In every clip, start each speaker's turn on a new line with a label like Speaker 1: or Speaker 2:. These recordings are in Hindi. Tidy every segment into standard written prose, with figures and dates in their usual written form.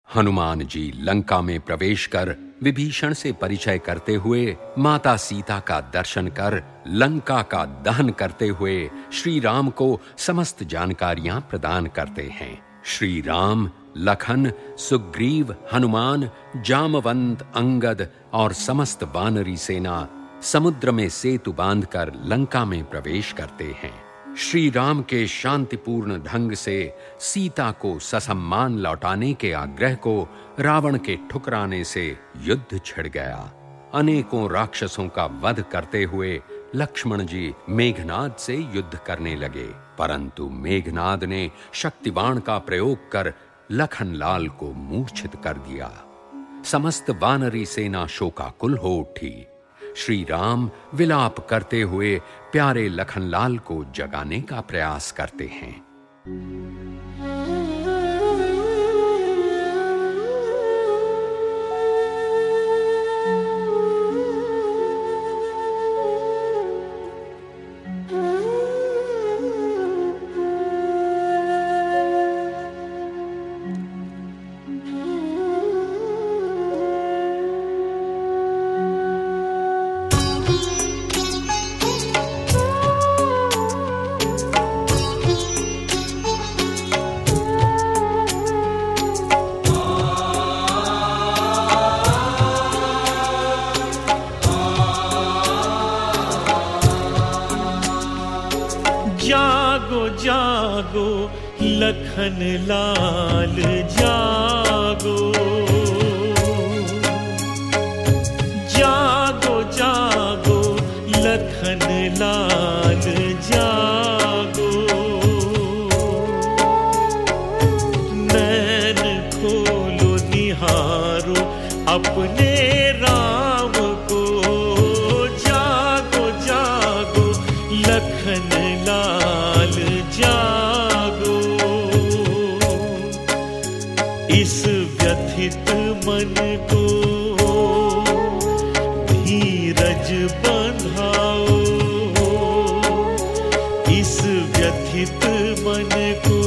Speaker 1: हनुमान जी लंका में प्रवेश कर विभीषण से परिचय करते हुए माता सीता का दर्शन कर लंका का दहन करते हुए श्री राम को समस्त जानकारियां प्रदान करते हैं। श्री राम, लखन, सुग्रीव, हनुमान, जामवंत, अंगद और समस्त वानरी सेना समुद्र में सेतु बांधकर लंका में प्रवेश करते हैं। श्री राम के शांतिपूर्ण ढंग से सीता को ससम्मान लौटाने के आग्रह को रावण के ठुकराने से युद्ध छिड़ गया। अनेकों राक्षसों का वध करते हुए लक्ष्मण जी मेघनाद से युद्ध करने लगे, परंतु मेघनाद ने शक्तिबाण का प्रयोग कर लखनलाल को मूर्छित कर दिया। समस्त वानरी सेना शोकाकुल हो उठी। श्री राम विलाप करते हुए प्यारे लखनलाल को जगाने का प्रयास करते हैं।
Speaker 2: जागो जागो लखन लाल जागो, जागो जागो लखन लाल जागो। नैन खोलो निहारो अपने राम को, जागो जागो लखन लाल जागो। इस व्यथित मन को धीरज बंधाओ, इस व्यथित मन को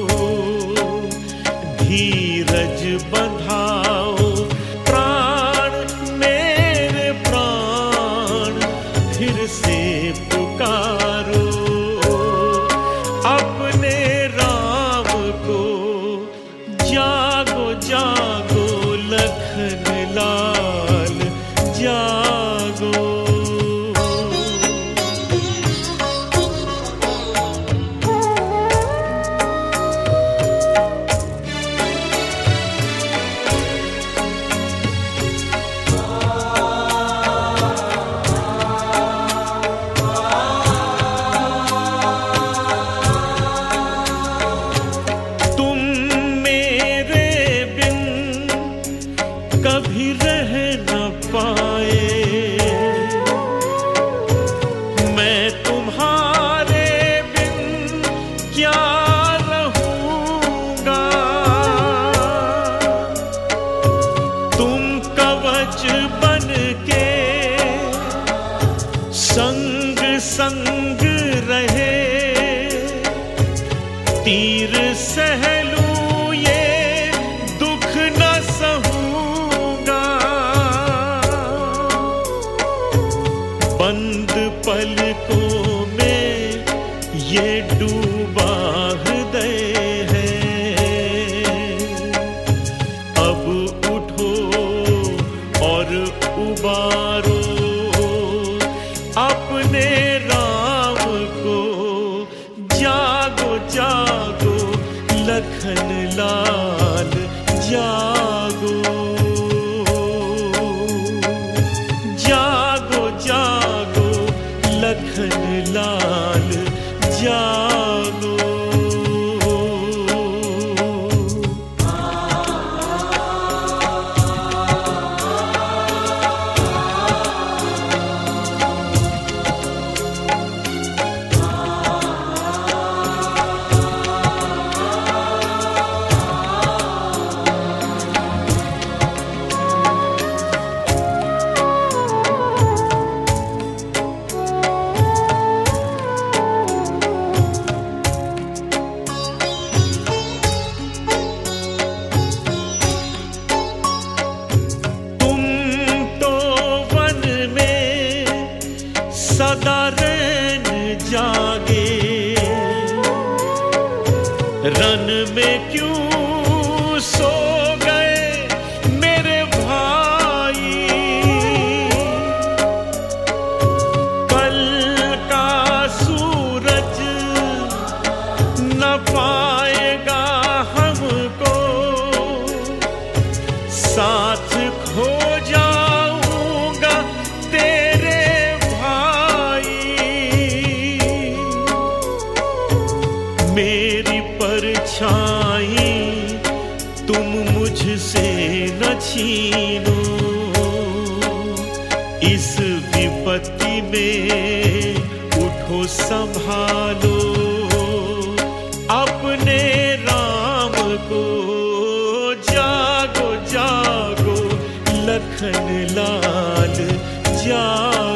Speaker 2: धीरज बंधाओ। प्राण मेरे प्राण फिर से पुकारो अपने राम को, जागो जागो लखन लाल जागो। कभी रह न पाए, मैं तुम्हारे बिन क्या रहूंगा। तुम कवच बन के संग संग रहे, तीर सहलूं ये दुख न सहूंगा। बंद पलकों में ये डूबा हृदय है, अब उठो और उबारो अपने राम को, जागो जागो लखन लाल जागो। जागो जागो लखन लाल जागो। साथ खो जाऊंगा तेरे भाई। मेरी परछाई तुम मुझसे न छीनो, इस विपत्ति में उठो संभालो अपने राम को। जागो जागो लखन लाल जागो।